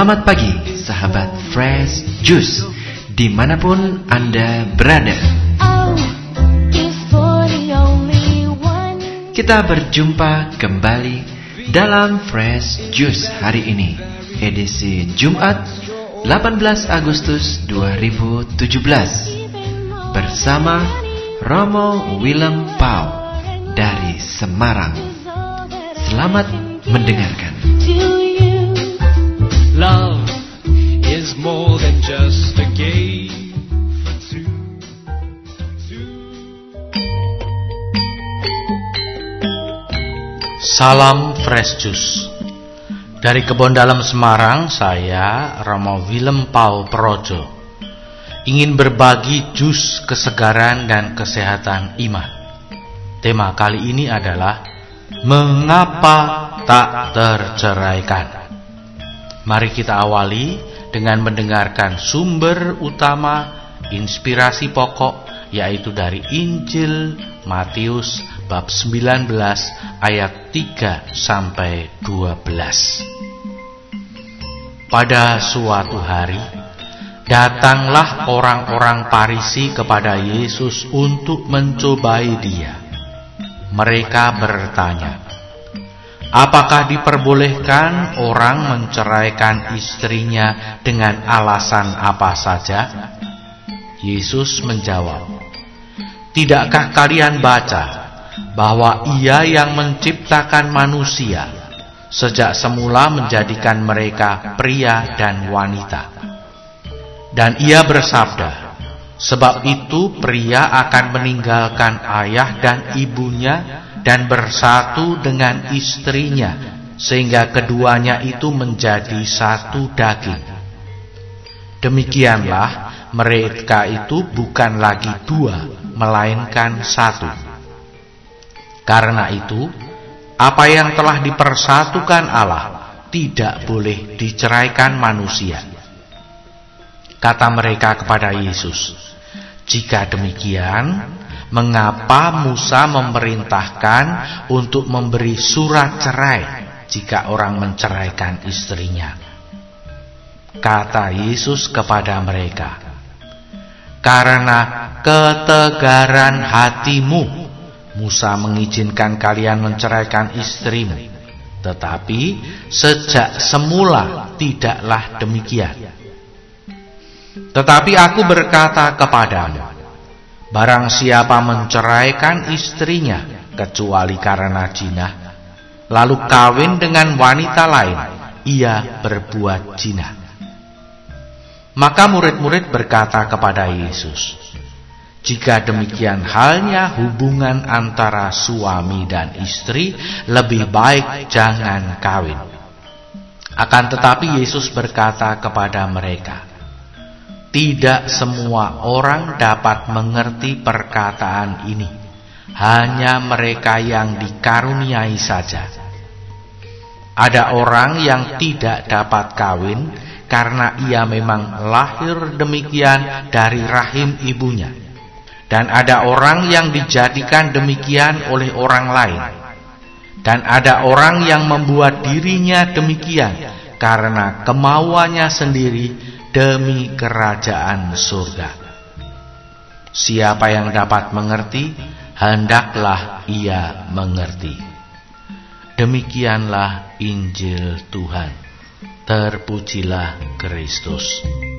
Selamat pagi, sahabat Fresh Juice, dimanapun Anda berada. Kita berjumpa kembali dalam Fresh Juice hari ini, edisi Jumat 18 Agustus 2017, bersama Romo Willem Pauw dari Semarang. Selamat mendengarkan. Love is more than just a game for two. Salam Fresh Juice. Dari Kebon Dalam Semarang, saya Romo Willem Pauw Projo ingin berbagi jus kesegaran dan kesehatan iman. Tema kali ini adalah mengapa tak terceraikan. Mari kita awali dengan mendengarkan sumber utama inspirasi pokok, yaitu dari Injil Matius bab 19 ayat 3-12. Pada suatu hari, datanglah orang-orang Farisi kepada Yesus untuk mencobai Dia. Mereka bertanya, apakah diperbolehkan orang menceraikan istrinya dengan alasan apa saja? Yesus menjawab, tidakkah kalian baca bahwa Ia yang menciptakan manusia sejak semula menjadikan mereka pria dan wanita? Dan Ia bersabda, sebab itu pria akan meninggalkan ayah dan ibunya dan bersatu dengan istrinya, sehingga keduanya itu menjadi satu daging. Demikianlah mereka itu bukan lagi dua, melainkan satu. Karena itu, apa yang telah dipersatukan Allah tidak boleh diceraikan manusia. Kata mereka kepada Yesus, jika demikian, mengapa Musa memerintahkan untuk memberi surat cerai jika orang menceraikan istrinya? Kata Yesus kepada mereka, karena ketegaran hatimu, Musa mengizinkan kalian menceraikan istrimu, tetapi sejak semula tidaklah demikian. Tetapi aku berkata kepadamu, barang siapa menceraikan istrinya kecuali karena zina, lalu kawin dengan wanita lain, ia berbuat zina. Maka murid-murid berkata kepada Yesus, jika demikian halnya hubungan antara suami dan istri, lebih baik jangan kawin. Akan tetapi Yesus berkata kepada mereka, tidak semua orang dapat mengerti perkataan ini, hanya mereka yang dikaruniai saja. Ada orang yang tidak dapat kawin karena ia memang lahir demikian dari rahim ibunya. Dan ada orang yang dijadikan demikian oleh orang lain. Dan ada orang yang membuat dirinya demikian karena kemauannya sendiri demi kerajaan surga. Siapa yang dapat mengerti, hendaklah ia mengerti. Demikianlah Injil Tuhan. Terpujilah Kristus.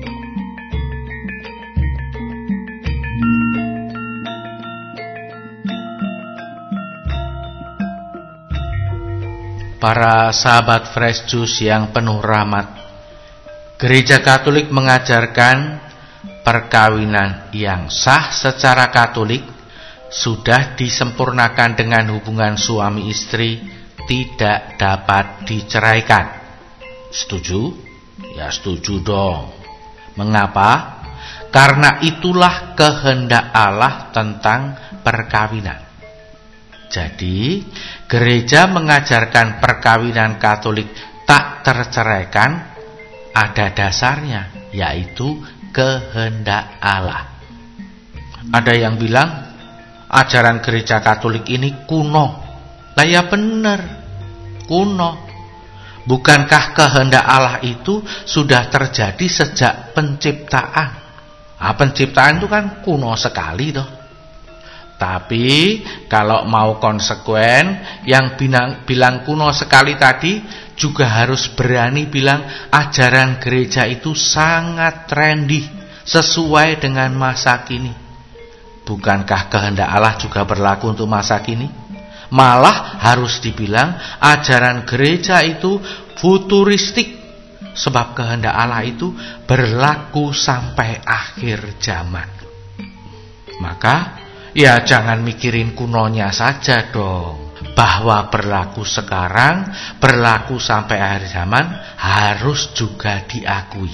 Para sahabat Fresh Juice yang penuh rahmat, Gereja Katolik mengajarkan perkawinan yang sah secara Katolik sudah disempurnakan dengan hubungan suami istri tidak dapat diceraikan. Setuju? Ya setuju dong. Mengapa? Karena itulah kehendak Allah tentang perkawinan. Jadi, gereja mengajarkan perkawinan Katolik tak terceraikan ada dasarnya, yaitu kehendak Allah. Ada yang bilang ajaran gereja Katolik ini kuno. Lah ya benar, kuno. Bukankah kehendak Allah itu sudah terjadi sejak penciptaan? Penciptaan itu kan kuno sekali toh. Tapi kalau mau konsekuen, yang bilang kuno sekali tadi juga harus berani bilang ajaran gereja itu sangat trendy, sesuai dengan masa kini. Bukankah kehendak Allah juga berlaku untuk masa kini? Malah harus dibilang ajaran gereja itu futuristik, sebab kehendak Allah itu berlaku sampai akhir zaman. Maka ya jangan mikirin kunonya saja dong. Bahwa berlaku sekarang, berlaku sampai akhir zaman harus juga diakui.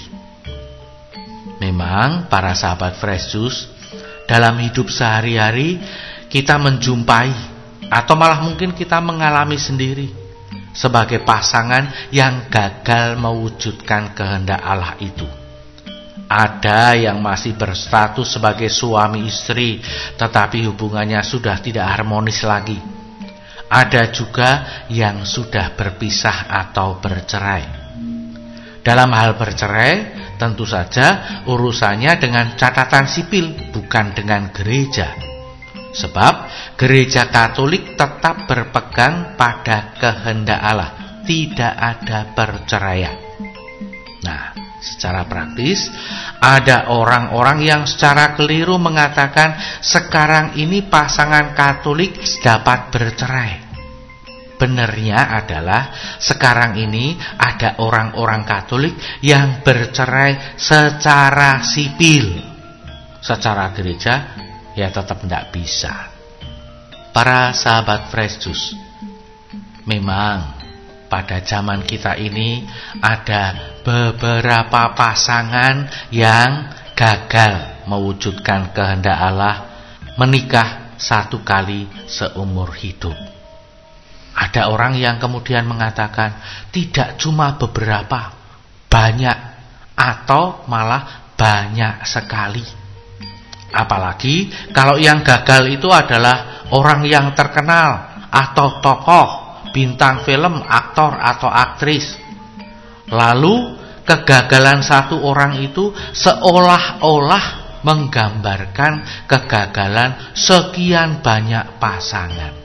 Memang para sahabat Fresh Juice, dalam hidup sehari-hari kita menjumpai atau malah mungkin kita mengalami sendiri sebagai pasangan yang gagal mewujudkan kehendak Allah itu. Ada yang masih berstatus sebagai suami istri, tetapi hubungannya sudah tidak harmonis lagi. Ada juga yang sudah berpisah atau bercerai. Dalam hal bercerai, tentu saja urusannya dengan catatan sipil, bukan dengan gereja. Sebab gereja Katolik tetap berpegang pada kehendak Allah, tidak ada perceraian. Nah, secara praktis ada orang-orang yang secara keliru mengatakan sekarang ini pasangan Katolik dapat bercerai. Benarnya adalah sekarang ini ada orang-orang Katolik yang bercerai secara sipil. Secara gereja ya tetap tidak bisa. Para sahabat Fresh Juice, memang pada zaman kita ini ada beberapa pasangan yang gagal mewujudkan kehendak Allah, menikah satu kali seumur hidup. Ada orang yang kemudian mengatakan tidak cuma beberapa, banyak atau malah banyak sekali. Apalagi kalau yang gagal itu adalah orang yang terkenal atau tokoh, bintang film, aktor atau aktris. Lalu kegagalan satu orang itu seolah-olah menggambarkan kegagalan sekian banyak pasangan.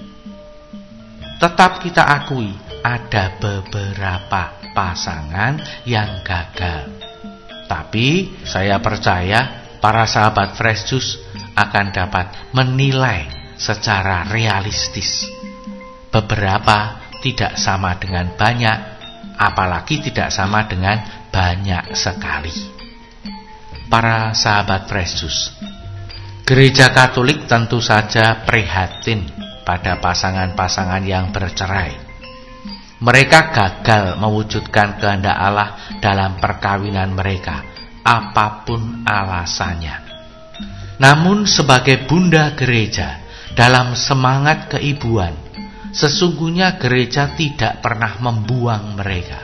Tetap kita akui ada beberapa pasangan yang gagal. Tapi saya percaya para sahabat Fresh Juice akan dapat menilai secara realistis. Beberapa tidak sama dengan banyak, apalagi tidak sama dengan banyak sekali. Para sahabat Fresh Juice, gereja Katolik tentu saja prihatin pada pasangan-pasangan yang bercerai. Mereka gagal mewujudkan kehendak Allah dalam perkawinan mereka, apapun alasannya. Namun sebagai bunda gereja, dalam semangat keibuan, sesungguhnya gereja tidak pernah membuang mereka.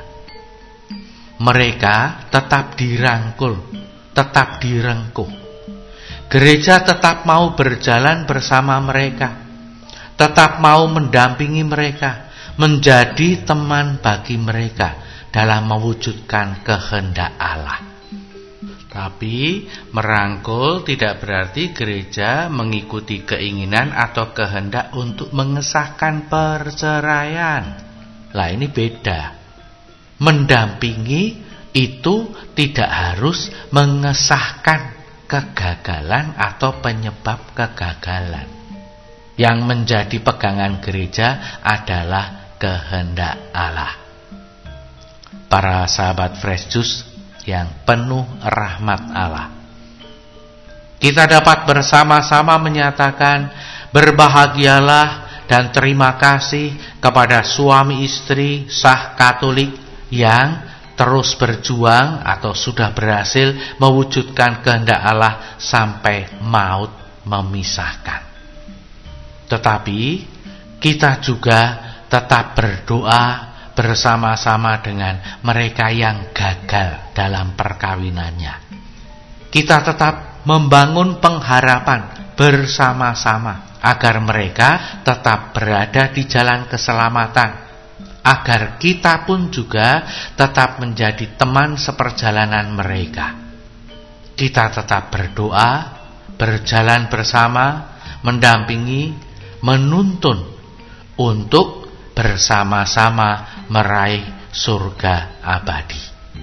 Mereka tetap dirangkul, tetap direngkuh. Gereja tetap mau berjalan bersama mereka, tetap mau mendampingi mereka, menjadi teman bagi mereka dalam mewujudkan kehendak Allah. Tapi merangkul tidak berarti gereja mengikuti keinginan atau kehendak untuk mengesahkan perceraian. Lah ini beda. Mendampingi itu tidak harus mengesahkan kegagalan atau penyebab kegagalan. Yang menjadi pegangan gereja adalah kehendak Allah. Para sahabat Fresh Juice yang penuh rahmat Allah, kita dapat bersama-sama menyatakan berbahagialah dan terima kasih kepada suami istri sah Katolik yang terus berjuang atau sudah berhasil mewujudkan kehendak Allah sampai maut memisahkan. Tetapi kita juga tetap berdoa bersama-sama dengan mereka yang gagal dalam perkawinannya. Kita tetap membangun pengharapan bersama-sama agar mereka tetap berada di jalan keselamatan, agar kita pun juga tetap menjadi teman seperjalanan mereka. Kita tetap berdoa, berjalan bersama, mendampingi, menuntun untuk bersama-sama meraih surga abadi.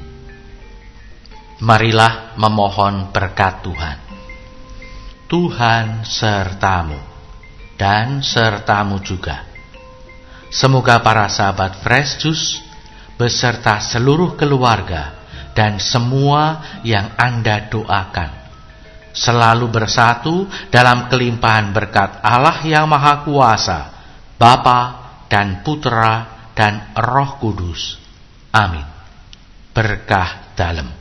Marilah memohon berkat Tuhan. Tuhan sertamu dan sertamu juga. Semoga para sahabat Fresh Juice beserta seluruh keluarga dan semua yang Anda doakan selalu bersatu dalam kelimpahan berkat Allah yang Maha Kuasa, Bapa dan Putra dan Roh Kudus. Amin. Berkah dalam.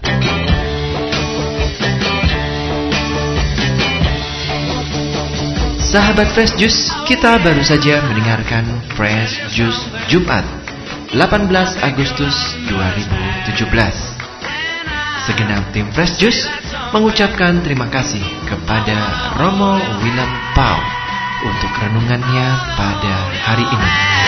Sahabat Fresh Juice, kita baru saja mendengarkan Fresh Juice Jumat 18 Agustus 2017. Segenap tim Fresh Juice mengucapkan terima kasih kepada Romo Willem Pau untuk renungannya pada hari ini.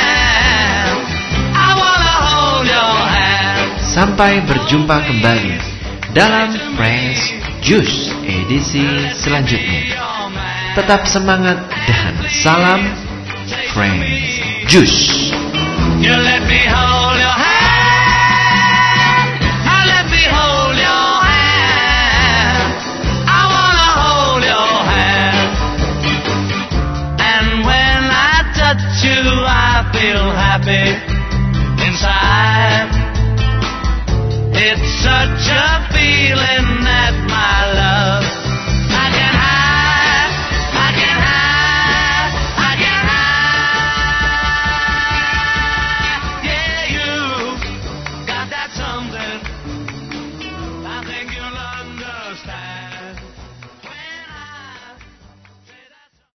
Sampai berjumpa kembali dalam Fresh Juice edisi selanjutnya. Tetap semangat dan salam Fresh Juice. You let me hold your hand. Let me hold your hand. I wanna hold your hand. And when I touch you, I feel happy inside. It's such a feeling that my love